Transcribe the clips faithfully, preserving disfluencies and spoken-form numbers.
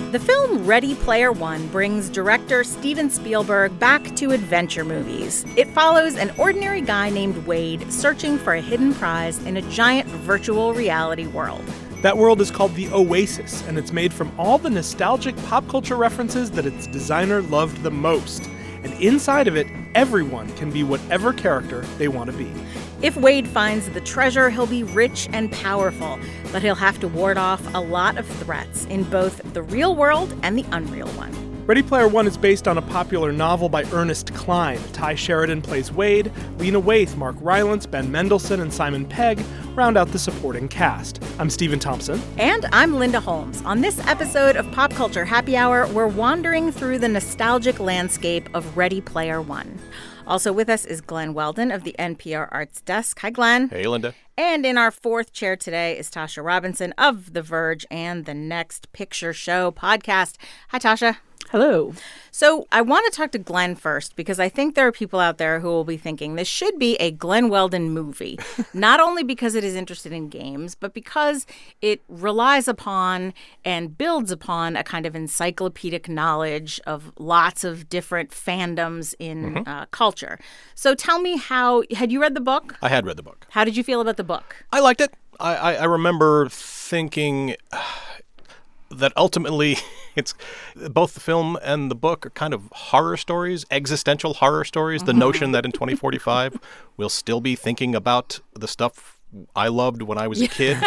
The film Ready Player One brings director Steven Spielberg back to adventure movies. It follows an ordinary guy named Wade searching for a hidden prize in a giant virtual reality world. That world is called the Oasis, and it's made from all the nostalgic pop culture references that its designer loved the most. And inside of it, everyone can be whatever character they want to be. If Wade finds the treasure, he'll be rich and powerful, but he'll have to ward off a lot of threats in both the real world and the unreal one. Ready Player One is based on a popular novel by Ernest Cline. Ty Sheridan plays Wade, Lena Waithe, Mark Rylance, Ben Mendelsohn, and Simon Pegg round out the supporting cast. I'm Stephen Thompson. And I'm Linda Holmes. On this episode of Pop Culture Happy Hour, we're wandering through the nostalgic landscape of Ready Player One. Also with us is Glenn Weldon of the N P R Arts Desk. Hi, Glenn. Hey, Linda. And in our fourth chair today is Tasha Robinson of The Verge and the Next Picture Show podcast. Hi, Tasha. Hello. So I want to talk to Glenn first because I think there are people out there who will be thinking this should be a Glenn Weldon movie, not only because it is interested in games, but because it relies upon and builds upon a kind of encyclopedic knowledge of lots of different fandoms in mm-hmm. uh, culture. So tell me how, had you read the book? I had read the book. How did you feel about the book? I liked it. I, I, I remember thinking that ultimately it's both the film and the book are kind of horror stories, existential horror stories. The notion that in twenty forty-five we'll still be thinking about the stuff I loved when I was a kid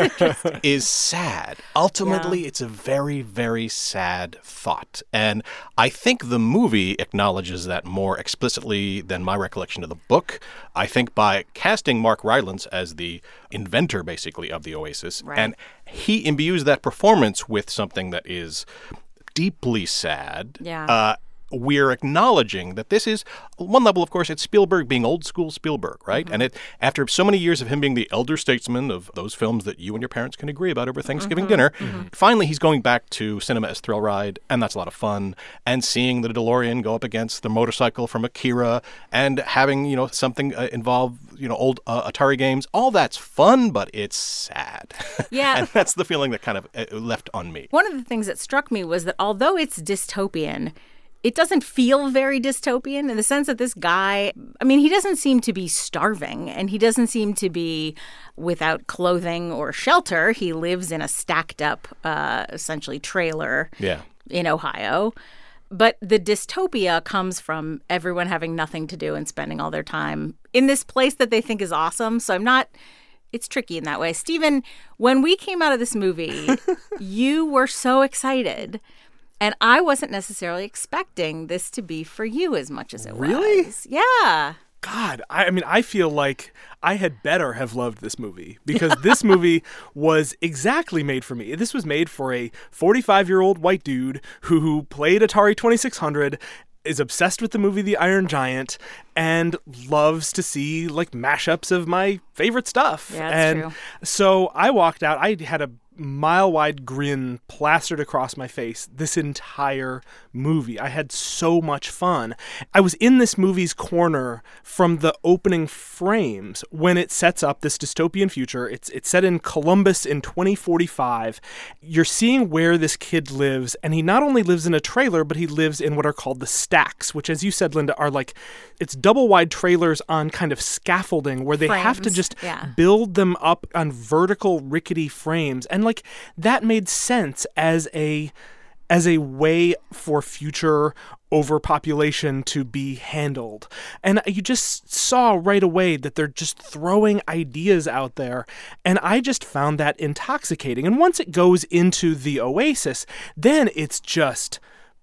is sad. Ultimately, yeah. It's a very, very sad thought. And I think the movie acknowledges that more explicitly than my recollection of the book. I think by casting Mark Rylance as the inventor, basically, of the Oasis, right. and he imbues that performance with something that is deeply sad. Yeah. Uh, we're acknowledging that this is, one level, of course, it's Spielberg being old school Spielberg, right? Mm-hmm. And it after so many years of him being the elder statesman of those films that you and your parents can agree about over Thanksgiving mm-hmm. dinner, mm-hmm. finally he's going back to cinema as thrill ride, and that's a lot of fun. And seeing the DeLorean go up against the motorcycle from Akira and having, you know, something uh, involve, you know, old uh, Atari games, all that's fun, but it's sad. Yeah. And that's the feeling that kind of uh, left on me. One of the things that struck me was that although it's dystopian, it doesn't feel very dystopian in the sense that this guy, I mean, he doesn't seem to be starving and he doesn't seem to be without clothing or shelter. He lives in a stacked up, uh, essentially, trailer yeah. in Ohio. But the dystopia comes from everyone having nothing to do and spending all their time in this place that they think is awesome. So I'm not... It's tricky in that way. Stephen, when we came out of this movie, you were so excited. And I wasn't necessarily expecting this to be for you as much as it really? was. Really? Yeah. God, I, I mean, I feel like I had better have loved this movie because this movie was exactly made for me. This was made for a forty-five-year-old white dude who played Atari twenty-six hundred, is obsessed with the movie The Iron Giant, and loves to see, like, mashups of my favorite stuff. Yeah, that's and true. So I walked out. I had a mile-wide grin plastered across my face this entire movie. I had so much fun. I was in this movie's corner from the opening frames when it sets up this dystopian future. It's it's set in Columbus in twenty forty-five. You're seeing where this kid lives, and he not only lives in a trailer, but he lives in what are called the stacks, which, as you said, Linda, are like, it's double-wide trailers on kind of scaffolding where they frames. have to just yeah. build them up on vertical, rickety frames. And like that made sense as a as a way for future overpopulation to be handled. And you just saw right away that they're just throwing ideas out there. And I just found that intoxicating. And once it goes into the Oasis, then it's just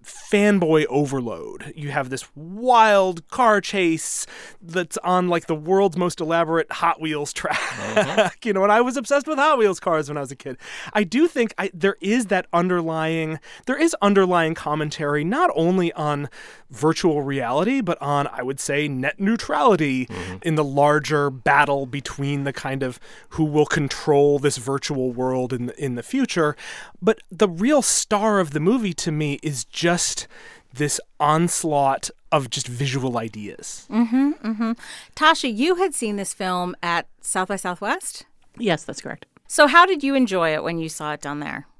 fanboy overload. You have this wild car chase that's on like the world's most elaborate Hot Wheels track. Uh-huh. You know, and I was obsessed with Hot Wheels cars when I was a kid. I do think I, there is that underlying, there is underlying commentary not only on virtual reality, but on, I would say, net neutrality mm-hmm. in the larger battle between the kind of who will control this virtual world in the, in the future. But the real star of the movie to me is just Just this onslaught of just visual ideas. Mm-hmm, mm-hmm. Tasha, you had seen this film at South by Southwest? Yes, that's correct. So how did you enjoy it when you saw it down there?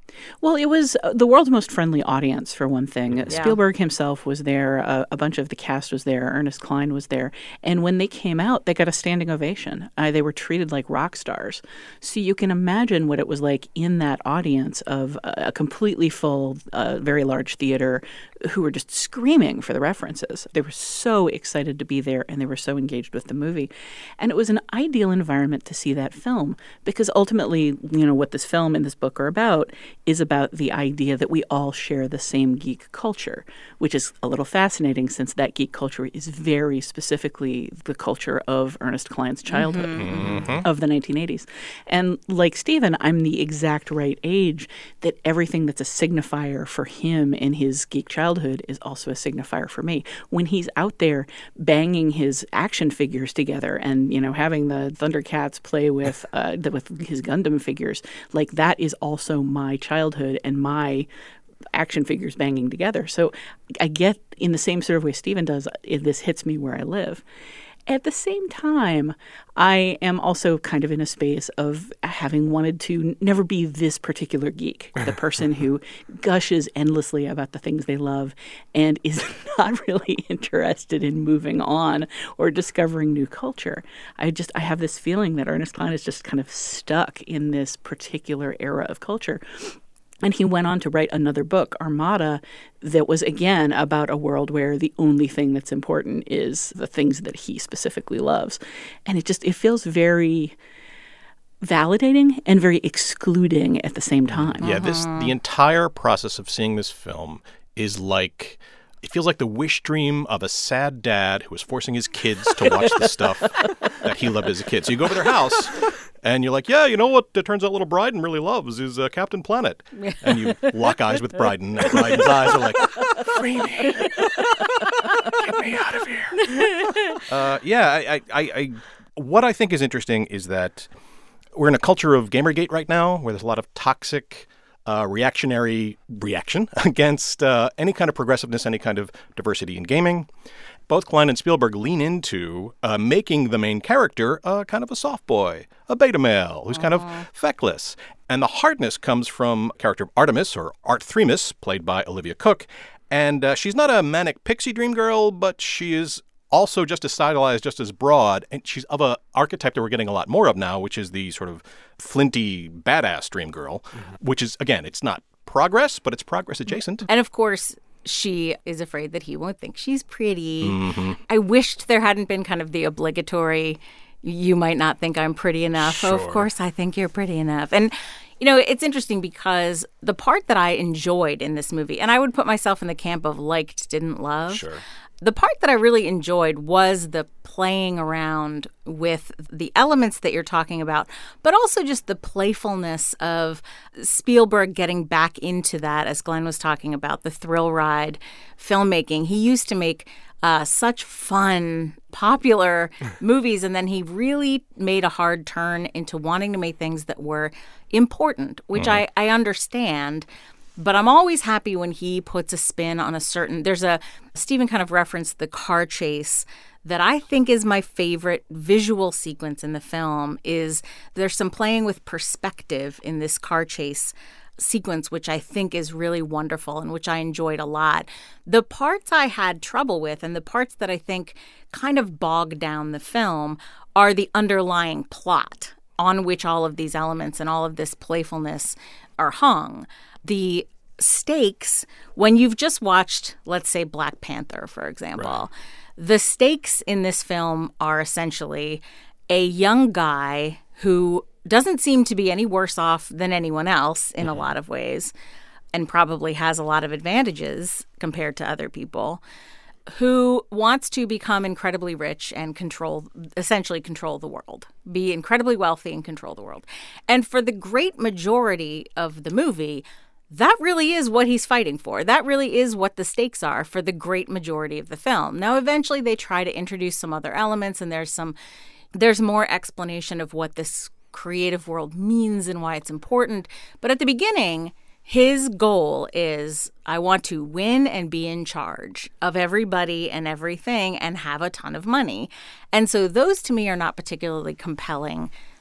Well, it was uh, the world's most friendly audience, for one thing. Yeah. Spielberg himself was there. Uh, a bunch of the cast was there. Ernest Cline was there. And when they came out, they got a standing ovation. Uh, they were treated like rock stars. So you can imagine what it was like in that audience of a, a completely full, uh, very large theater who were just screaming for the references. They were so excited to be there, and they were so engaged with the movie. And it was an ideal environment to see that film because ultimately, you know, what this film and this book are about is about the idea that we all share the same geek culture, which is a little fascinating since that geek culture is very specifically the culture of Ernest Cline's childhood Mm-hmm. of the nineteen eighties. And like Stephen, I'm the exact right age that everything that's a signifier for him in his geek childhood is also a signifier for me. When he's out there banging his action figures together and, you know, having the Thundercats play with uh, the, with his Gundam figures, like that is also my childhood and my action figures banging together. So I get in the same sort of way Stephen does, it, this hits me where I live. At the same time, I am also kind of in a space of having wanted to never be this particular geek, the person who gushes endlessly about the things they love and is not really interested in moving on or discovering new culture. I just I have this feeling that Ernest Cline is just kind of stuck in this particular era of culture. And he went on to write another book, Armada, that was, again, about a world where the only thing that's important is the things that he specifically loves. And it just, it feels very validating and very excluding at the same time. Yeah, this the entire process of seeing this film is like... It feels like the wish dream of a sad dad who was forcing his kids to watch the stuff that he loved as a kid. So you go to their house, and you're like, yeah, you know what it turns out little Bryden really loves is uh, Captain Planet. And you lock eyes with Bryden, and Bryden's eyes are like, free me. Get me out of here. Uh, yeah, I, I, I, I, what I think is interesting is that we're in a culture of Gamergate right now where there's a lot of toxic... Uh, reactionary reaction against uh, any kind of progressiveness, any kind of diversity in gaming. Both Cline and Spielberg lean into uh, making the main character uh, kind of a soft boy, a beta male, who's Aww. kind of feckless. And the hardness comes from character of Artemis, or Arthremis, played by Olivia Cooke. And uh, she's not a manic pixie dream girl, but she is also just as stylized, just as broad, and she's of a archetype that we're getting a lot more of now, which is the sort of flinty, badass dream girl, mm-hmm. which is, again, it's not progress, but it's progress adjacent. And of course, she is afraid that he won't think she's pretty. Mm-hmm. I wished there hadn't been kind of the obligatory, you might not think I'm pretty enough. Sure. Oh, of course, I think you're pretty enough. And you know, it's interesting because the part that I enjoyed in this movie, and I would put myself in the camp of liked, didn't love. Sure. The part that I really enjoyed was the playing around with the elements that you're talking about, but also just the playfulness of Spielberg getting back into that, as Glenn was talking about, the thrill ride filmmaking. He used to make uh, such fun, popular movies, and then he really made a hard turn into wanting to make things that were important, which mm. I, I understand. But I'm always happy when he puts a spin on a certain... There's a... Stephen kind of referenced the car chase that I think is my favorite visual sequence in the film. Is there's some playing with perspective in this car chase sequence, which I think is really wonderful and which I enjoyed a lot. The parts I had trouble with and the parts that I think kind of bogged down the film are the underlying plot on which all of these elements and all of this playfulness are hung. The stakes, when you've just watched, let's say, Black Panther, for example, right. the stakes in this film are essentially a young guy who doesn't seem to be any worse off than anyone else in mm-hmm. a lot of ways, and probably has a lot of advantages compared to other people, who wants to become incredibly rich and control, essentially control the world, be incredibly wealthy and control the world. And for the great majority of the movie, that really is what he's fighting for. That really is what the stakes are for the great majority of the film. Now, eventually they try to introduce some other elements, and there's some, there's more explanation of what this creative world means and why it's important. But at the beginning, his goal is, I want to win and be in charge of everybody and everything and have a ton of money. And so those to me are not particularly compelling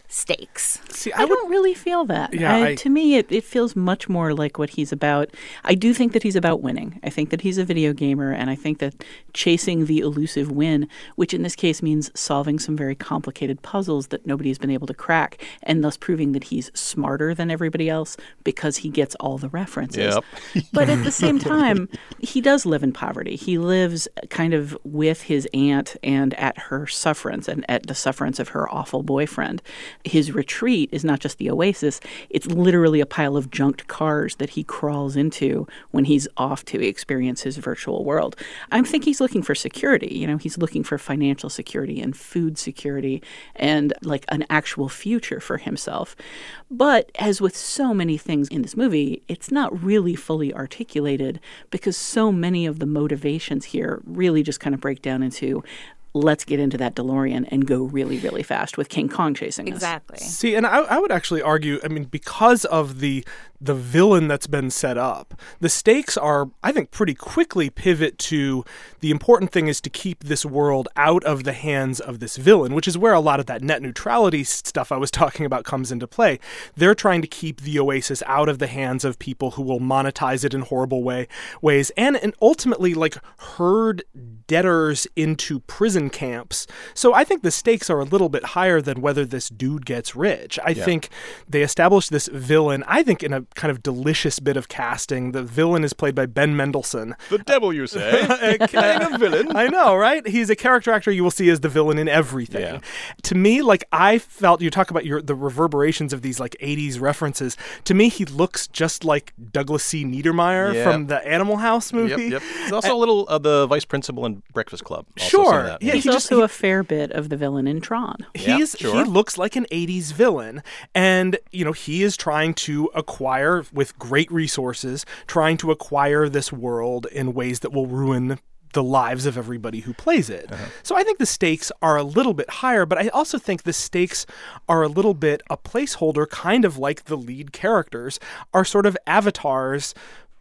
stakes. See, I, I would. don't really feel that. Yeah, I, I- to me, it, it feels much more like what he's about. I do think that he's about winning. I think that he's a video gamer, and I think that chasing the elusive win, which in this case means solving some very complicated puzzles that nobody has been able to crack, and thus proving that he's smarter than everybody else because he gets all the references. Yep. But at the same time, he does live in poverty. He lives kind of with his aunt and at her sufferance and at the sufferance of her awful boyfriend. His retreat is not just the oasis, it's literally a pile of junked cars that he crawls into when he's off to experience his virtual world. I think he's looking for security. You know, he's looking for financial security and food security and like an actual future for himself. But as with so many things in this movie, it's not really fully articulated because so many of the motivations here really just kind of break down into let's get into that DeLorean and go really, really fast with King Kong chasing us. Exactly. See, and I, I would actually argue, I mean, because of the the villain that's been set up, the stakes are, I think, pretty quickly pivot to the important thing is to keep this world out of the hands of this villain, which is where a lot of that net neutrality stuff I was talking about comes into play. They're trying to keep the Oasis out of the hands of people who will monetize it in horrible way ways and, and ultimately like herd debtors into prison camps. So I think the stakes are a little bit higher than whether this dude gets rich. I Yeah. think they established this villain, I think in a kind of delicious bit of casting. The villain is played by Ben Mendelsohn. The devil, you say? Playing a villain. I know, right? He's a character actor you will see as the villain in everything. Yeah. To me, like I felt, you talk about your the reverberations of these like eighties references. To me, he looks just like Douglas C. Niedermeyer Yeah. from the Animal House movie. Yep, yep. He's also a little of the vice principal in Breakfast Club. Also Sure. some of that. Yeah, He's he just- also he- a fair bit of the villain in Tron. Yeah, He's sure. he looks like an eighties villain, and you know he is trying to acquire with great resources, trying to acquire this world in ways that will ruin the lives of everybody who plays it. Uh-huh. So I think the stakes are a little bit higher, but I also think the stakes are a little bit a placeholder, kind of like the lead characters are sort of avatars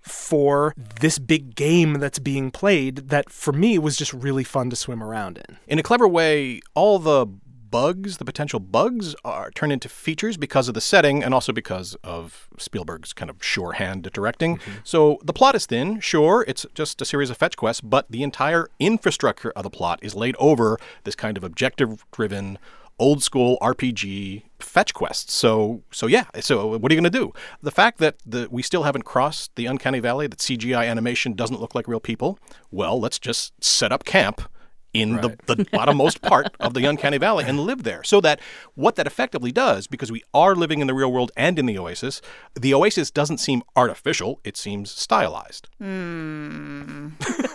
for this big game that's being played that for me was just really fun to swim around in. In a clever way, all the bugs, the potential bugs, are turned into features because of the setting and also because of Spielberg's kind of sure-hand at directing. Mm-hmm. So the plot is thin, sure, it's just a series of fetch quests, but the entire infrastructure of the plot is laid over this kind of objective-driven, old-school R P G fetch quests. So, so yeah, so what are you going to do? The fact that the, we still haven't crossed the uncanny valley, that C G I animation doesn't look like real people, well, let's just set up camp in Right. the, the bottommost part of the uncanny valley and live there. So that what that effectively does, because we are living in the real world and in the Oasis, the Oasis doesn't seem artificial, it seems stylized. Hmm.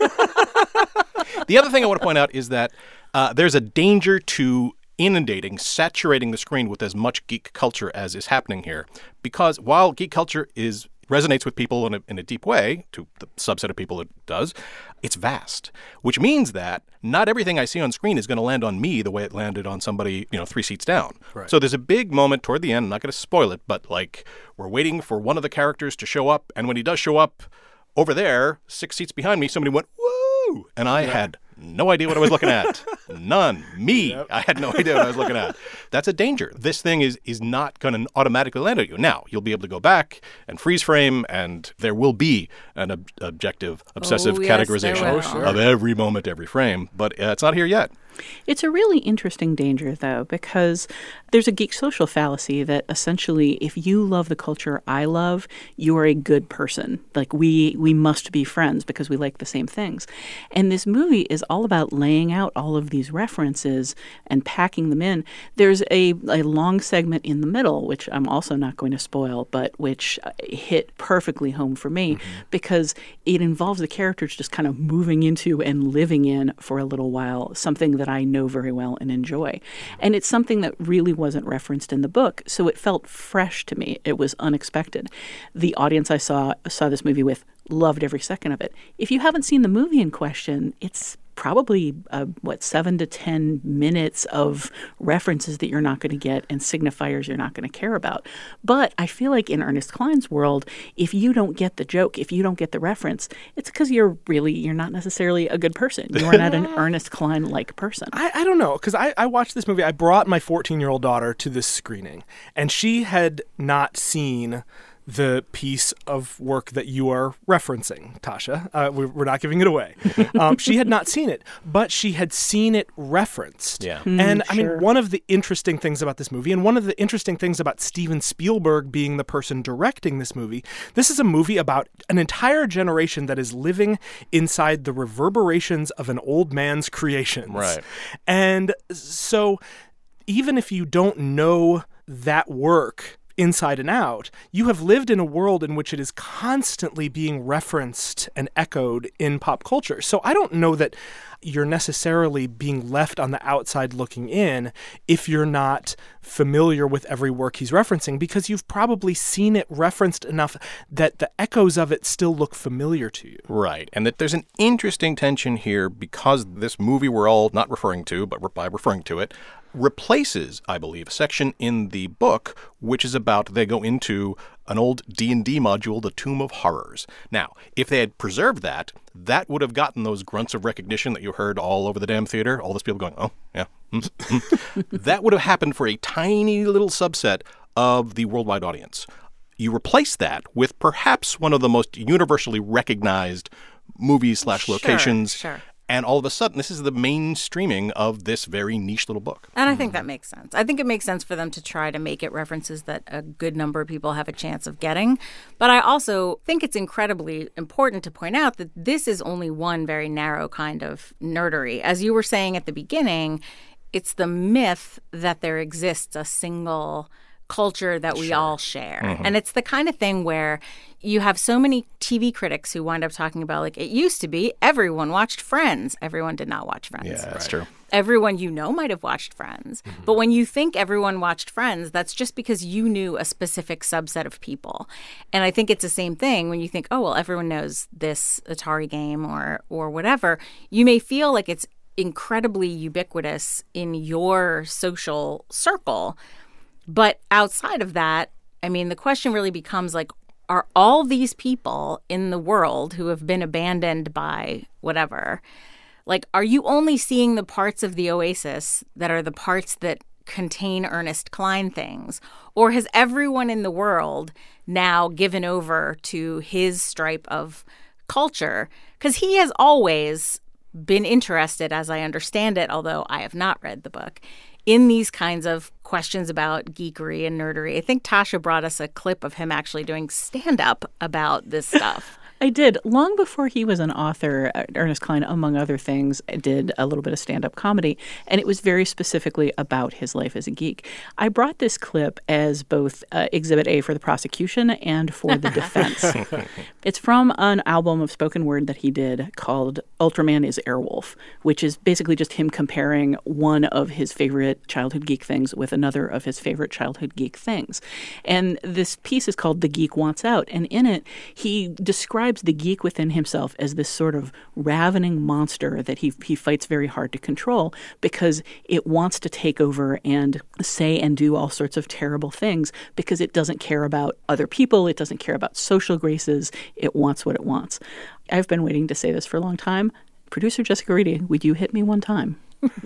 The other thing I want to point out is that uh, there's a danger to inundating, saturating the screen with as much geek culture as is happening here. Because while geek culture is resonates with people in a, in a deep way, to the subset of people it does, it's vast, which means that not everything I see on screen is going to land on me the way it landed on somebody, you know, three seats down. Right. So there's a big moment toward the end, I'm not going to spoil it, but like we're waiting for one of the characters to show up, and when he does show up, over there, six seats behind me, somebody went, woo! And I had no idea what I was looking at. None. Me. Yep. I had no idea what I was looking at. That's a danger. This thing is is not going to automatically land on you. Now, you'll be able to go back and freeze frame, and there will be an ob- objective, obsessive Oh, yes, there categorization will. Oh, sure. of every moment, every frame. But uh, it's not here yet. It's a really interesting danger, though, because there's a geek social fallacy that essentially, if you love the culture I love, you are a good person. Like, we we must be friends because we like the same things. And this movie is all about laying out all of these references and packing them in. There's a, a long segment in the middle, which I'm also not going to spoil, but which hit perfectly home for me Mm-hmm. because it involves the characters just kind of moving into and living in for a little while something that I know very well and enjoy. And it's something that really wasn't referenced in the book, so it felt fresh to me. It was unexpected. The audience I saw saw this movie with loved every second of it. If you haven't seen the movie in question, it's probably, uh, what, seven to ten minutes of references that you're not going to get and signifiers you're not going to care about. But I feel like in Ernest Cline's world, if you don't get the joke, if you don't get the reference, it's because you're really, you're not necessarily a good person. You are not an Ernest Cline-like person. I, I don't know, because I, I watched this movie. I brought my fourteen-year-old daughter to this screening, and she had not seen the piece of work that you are referencing, Tasha. Uh, we, we're not giving it away. Um, she had not seen it, but she had seen it referenced. Yeah. Mm, and I sure. mean, one of the interesting things about this movie, and one of the interesting things about Steven Spielberg being the person directing this movie, this is a movie about an entire generation that is living inside the reverberations of an old man's creations. Right. And so even if you don't know that work inside and out, you have lived in a world in which it is constantly being referenced and echoed in pop culture. So I don't know that you're necessarily being left on the outside looking in if you're not familiar with every work he's referencing, because you've probably seen it referenced enough that the echoes of it still look familiar to you. Right. And that there's an interesting tension here because this movie we're all not referring to, but by referring to it, replaces, I believe, a section in the book which is about they go into an old D and D module, The Tomb of Horrors. Now, if they had preserved that, that would have gotten those grunts of recognition that you heard all over the damn theater, all those people going, oh, yeah. Mm, mm. That would have happened for a tiny little subset of the worldwide audience. You replace that with perhaps one of the most universally recognized movies slash locations. Sure, sure. And all of a sudden, this is the mainstreaming of this very niche little book. And I think that makes sense. I think it makes sense for them to try to make it references that a good number of people have a chance of getting. But I also think it's incredibly important to point out that this is only one very narrow kind of nerdery. As you were saying at the beginning, it's the myth that there exists a single culture that we Sure. all share. Mm-hmm. And it's the kind of thing where you have so many T V critics who wind up talking about, like, it used to be everyone watched Friends. Everyone did not watch Friends. Yeah, that's true. Everyone you know might have watched Friends. Mm-hmm. But when you think everyone watched Friends, that's just because you knew a specific subset of people. And I think it's the same thing when you think, oh, well, everyone knows this Atari game or or whatever. You may feel like it's incredibly ubiquitous in your social circle. But outside of that, I mean, the question really becomes, like, are all these people in the world who have been abandoned by whatever, like, are you only seeing the parts of the Oasis that are the parts that contain Ernest Cline things? Or has everyone in the world now given over to his stripe of culture? Because he has always been interested, as I understand it, although I have not read the book, in these kinds of questions about geekery and nerdery. I think Tasha brought us a clip of him actually doing stand-up about this stuff. I did. Long before he was an author, Ernest Cline, among other things, did a little bit of stand-up comedy, and it was very specifically about his life as a geek. I brought this clip as both uh, Exhibit A for the prosecution and for the defense. It's from an album of spoken word that he did called Ultraman is Airwolf, which is basically just him comparing one of his favorite childhood geek things with another of his favorite childhood geek things. And this piece is called The Geek Wants Out, and in it, he describes the geek within himself as this sort of ravening monster that he he fights very hard to control because it wants to take over and say and do all sorts of terrible things because it doesn't care about other people. It doesn't care about social graces. It wants what it wants. I've been waiting to say this for a long time. Producer Jessica Reedy, would you hit me one time?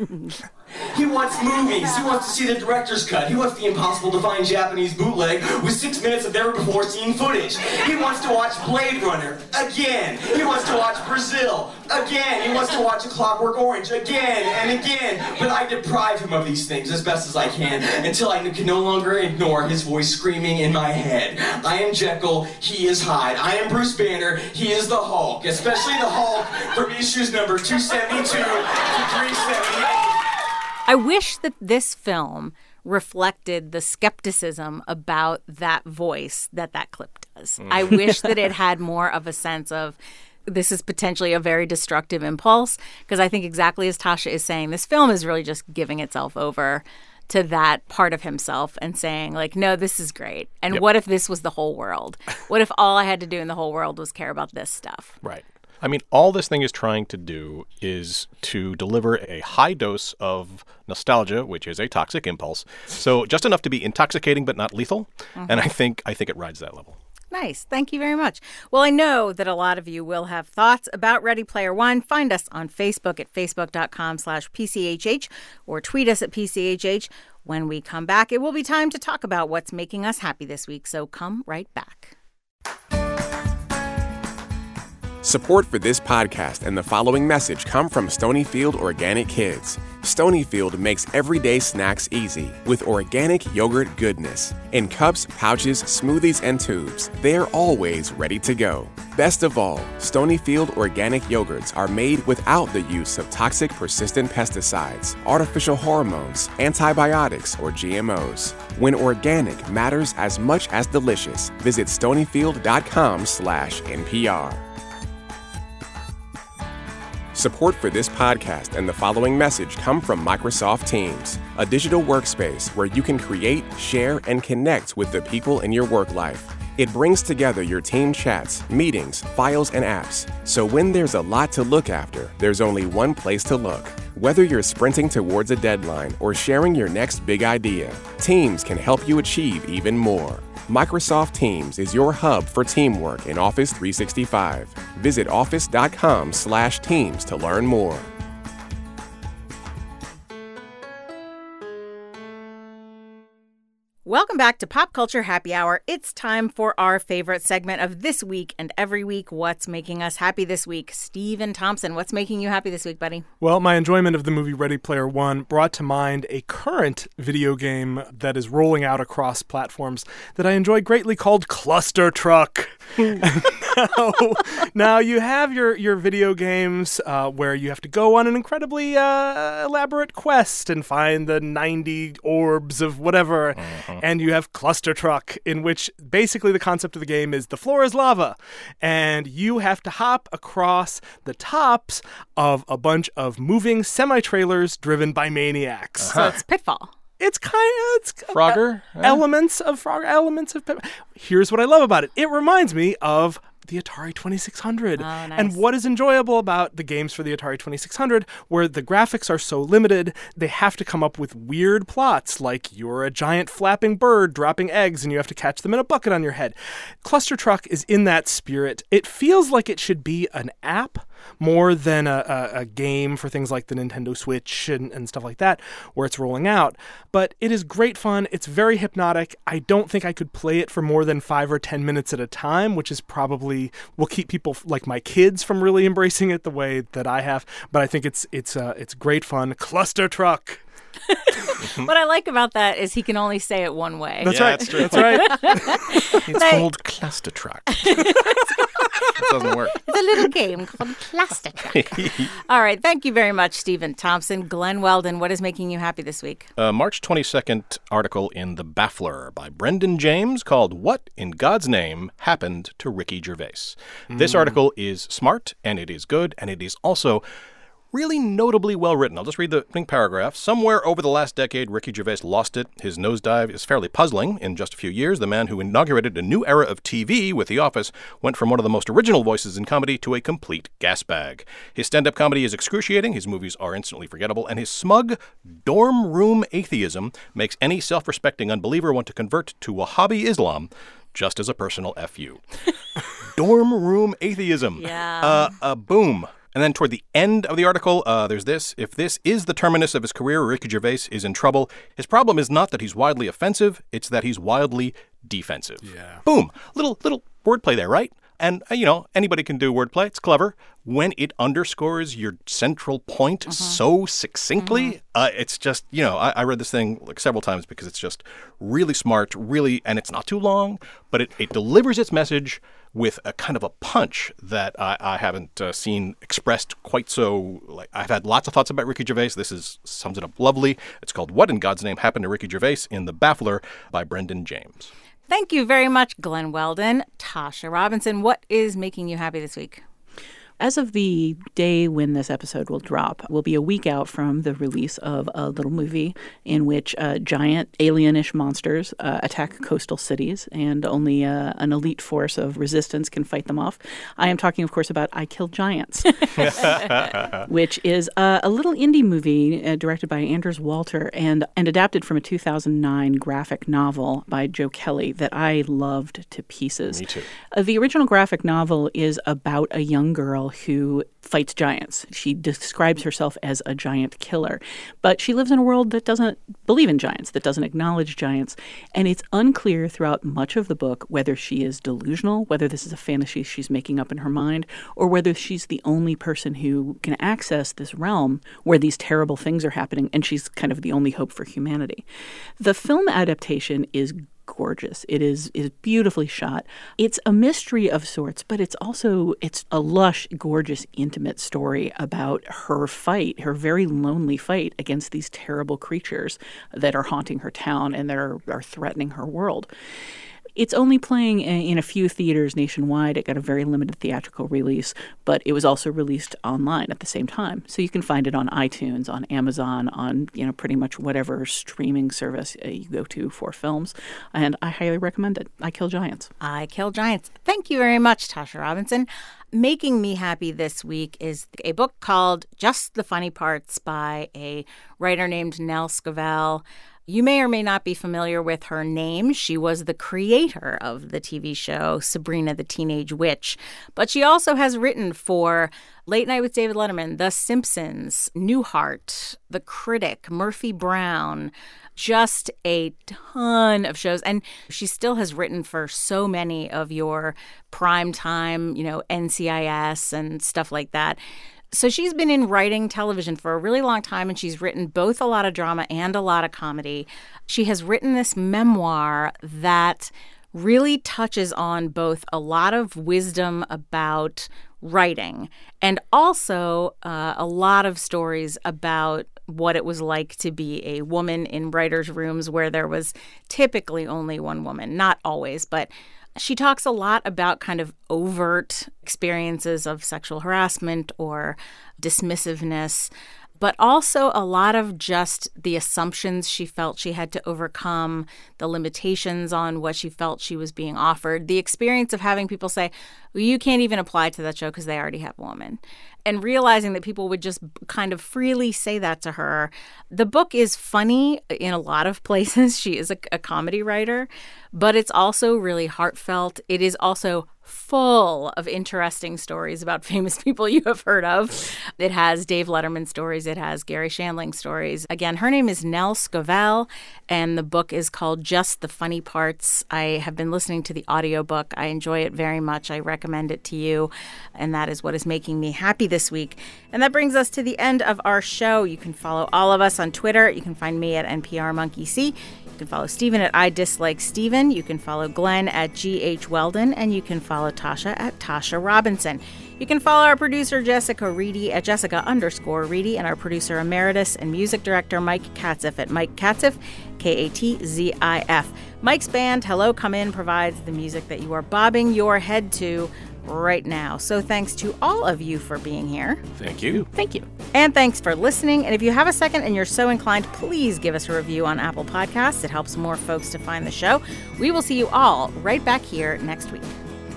He wants movies. He wants to see the director's cut. He wants the impossible to find Japanese bootleg with six minutes of never before seen footage. He wants to watch Blade Runner again. He wants to watch Brazil again. He wants to watch A Clockwork Orange again and again. But I deprive him of these things as best as I can until I can no longer ignore his voice screaming in my head. I am Jekyll. He is Hyde. I am Bruce Banner. He is the Hulk. Especially the Hulk from issues number two seventy-two to three seventy-eight. I wish that this film reflected the skepticism about that voice that that clip does. Mm. I wish that it had more of a sense of this is potentially a very destructive impulse, because I think exactly as Tasha is saying, this film is really just giving itself over to that part of himself and saying, like, no, this is great. And yep. what if this was the whole world? What if all I had to do in the whole world was care about this stuff? Right. I mean, all this thing is trying to do is to deliver a high dose of nostalgia, which is a toxic impulse. So just enough to be intoxicating but not lethal. Mm-hmm. And I think I think it rides that level. Nice. Thank you very much. Well, I know that a lot of you will have thoughts about Ready Player One. Find us on Facebook at facebook.com slash PCHH or tweet us at P C H H. When we come back, it will be time to talk about what's making us happy this week. So come right back. Support for this podcast and the following message come from Stonyfield Organic Kids. Stonyfield makes everyday snacks easy with organic yogurt goodness. In cups, pouches, smoothies, and tubes, they're always ready to go. Best of all, Stonyfield organic yogurts are made without the use of toxic persistent pesticides, artificial hormones, antibiotics, or G M Os. When organic matters as much as delicious, visit stonyfield.com slash NPR. Support for this podcast and the following message come from Microsoft Teams, a digital workspace where you can create, share, and connect with the people in your work life. It brings together your team chats, meetings, files, and apps. So when there's a lot to look after, there's only one place to look. Whether you're sprinting towards a deadline or sharing your next big idea, Teams can help you achieve even more. Microsoft Teams is your hub for teamwork in Office three sixty-five. Visit office.com slash teams to learn more. Welcome back to Pop Culture Happy Hour. It's time for our favorite segment of this week and every week. What's making us happy this week? Stephen Thompson, what's making you happy this week, buddy? Well, my enjoyment of the movie Ready Player One brought to mind a current video game that is rolling out across platforms that I enjoy greatly called Cluster Truck. now, now, you have your, your video games uh, where you have to go on an incredibly uh, elaborate quest and find the ninety orbs of whatever. Uh-huh. And you have Cluster Truck, in which basically the concept of the game is the floor is lava, and you have to hop across the tops of a bunch of moving semi-trailers driven by maniacs. Uh-huh. So it's Pitfall. It's kind of it's Frogger uh, elements of Frogger, elements of. Here's what I love about it. It reminds me of the Atari twenty-six hundred. Oh, nice. And what is enjoyable about the games for the Atari twenty-six hundred, where the graphics are so limited, they have to come up with weird plots, like you're a giant flapping bird dropping eggs and you have to catch them in a bucket on your head. Cluster Truck is in that spirit. It feels like it should be an app more than a, a, a game for things like the Nintendo Switch and, and stuff like that, where it's rolling out. But it is great fun. It's very hypnotic. I don't think I could play it for more than five or ten minutes at a time, which is probably will keep people like my kids from really embracing it the way that I have. But I think it's it's uh, it's great fun. Cluster Truck. What I like about that is he can only say it one way. That's Yeah, right. that's true. That's right. It's They- called Cluster Truck. It doesn't work. It's a little game called Cluster Truck. All right. Thank you very much, Stephen Thompson. Glenn Weldon, what is making you happy this week? A March twenty-second article in The Baffler by Brendan James called What in God's Name Happened to Ricky Gervais. Mm. This article is smart, and it is good, and it is also really notably well written. I'll just read the opening paragraph. Somewhere over the last decade, Ricky Gervais lost it. His nosedive is fairly puzzling. In just a few years, the man who inaugurated a new era of T V with The Office went from one of the most original voices in comedy to a complete gasbag. His stand-up comedy is excruciating, his movies are instantly forgettable, and his smug dorm room atheism makes any self-respecting unbeliever want to convert to Wahhabi Islam just as a personal F U. Dorm room atheism. Yeah. Uh, uh, boom. And then toward the end of the article, uh, there's this. If this is the terminus of his career, Ricky Gervais is in trouble. His problem is not that he's wildly offensive, it's that he's wildly defensive. Yeah. Boom. Little little wordplay there, right? And, uh, you know, anybody can do wordplay. It's clever. When it underscores your central point uh-huh. so succinctly, uh-huh. uh, it's just, you know, I, I read this thing like several times because it's just really smart, really, and it's not too long, but it, it delivers its message with a kind of a punch that I, I haven't uh, seen expressed quite so. Like I've had lots of thoughts about Ricky Gervais. This is sums it up lovely. It's called What in God's Name Happened to Ricky Gervais in The Baffler by Brendan James. Thank you very much, Glenn Weldon. Tasha Robinson, what is making you happy this week? As of the day when this episode will drop, we'll be a week out from the release of a little movie in which uh, giant alienish monsters uh, attack coastal cities, and only uh, an elite force of resistance can fight them off. I am talking, of course, about I Kill Giants, which is uh, a little indie movie uh, directed by Anders Walter and, and adapted from a two thousand nine graphic novel by Joe Kelly that I loved to pieces. Me too. Uh, the original graphic novel is about a young girl who fights giants. She describes herself as a giant killer, but she lives in a world that doesn't believe in giants, that doesn't acknowledge giants, and it's unclear throughout much of the book whether she is delusional, whether this is a fantasy she's making up in her mind, or whether she's the only person who can access this realm where these terrible things are happening, and she's kind of the only hope for humanity. The film adaptation is gorgeous. It is is beautifully shot. It's a mystery of sorts, but it's also it's a lush, gorgeous, intimate story about her fight, her very lonely fight against these terrible creatures that are haunting her town and that are, are threatening her world. It's only playing in a few theaters nationwide. It got a very limited theatrical release, but it was also released online at the same time. So you can find it on iTunes, on Amazon, on you know pretty much whatever streaming service you go to for films. And I highly recommend it. I Kill Giants. I Kill Giants. Thank you very much, Tasha Robinson. Making me happy this week is a book called Just the Funny Parts by a writer named Nell Scovell. You may or may not be familiar with her name. She was the creator of the T V show Sabrina the Teenage Witch, but she also has written for Late Night with David Letterman, The Simpsons, Newhart, The Critic, Murphy Brown, just a ton of shows. And she still has written for so many of your primetime, you know, N C I S and stuff like that. So she's been in writing television for a really long time, and she's written both a lot of drama and a lot of comedy. She has written this memoir that really touches on both a lot of wisdom about writing and also uh, a lot of stories about what it was like to be a woman in writers' rooms where there was typically only one woman. Not always, but she talks a lot about kind of overt experiences of sexual harassment or dismissiveness, but also a lot of just the assumptions she felt she had to overcome, the limitations on what she felt she was being offered, the experience of having people say, well, you can't even apply to that show because they already have a woman, and realizing that people would just kind of freely say that to her. The book is funny in a lot of places. She is a, a comedy writer, but it's also really heartfelt. It is also full of interesting stories about famous people you have heard of. It has Dave Letterman stories. It has Gary Shandling stories. Again, her name is Nell Scovell, and the book is called Just the Funny Parts. I have been listening to the audiobook. I enjoy it very much. I recommend it to you, and that is what is making me happy this week. And that brings us to the end of our show. You can follow all of us on Twitter. You can find me at N P R Monkey C. You can follow Stephen at I Dislike Stephen. You can follow Glenn at G H Weldon, and you can follow Tasha at Tasha Robinson. You can follow our producer Jessica Reedy at Jessica underscore Reedy, and our producer emeritus and music director Mike Katzif at Mike Katzif, K A T Z I F. Mike's band Hello Come In provides the music that you are bobbing your head to right now. So thanks to all of you for being here. Thank you. Thank you. And thanks for listening. And if you have a second and you're so inclined, please give us a review on Apple Podcasts. It helps more folks to find the show. We will see you all right back here next week.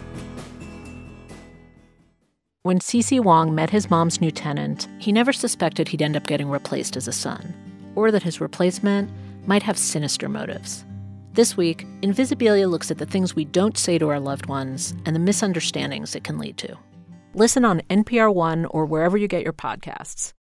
When Cece Wong met his mom's new tenant, he never suspected he'd end up getting replaced as a son, or that his replacement might have sinister motives. This week, Invisibilia looks at the things we don't say to our loved ones and the misunderstandings it can lead to. Listen on N P R One or wherever you get your podcasts.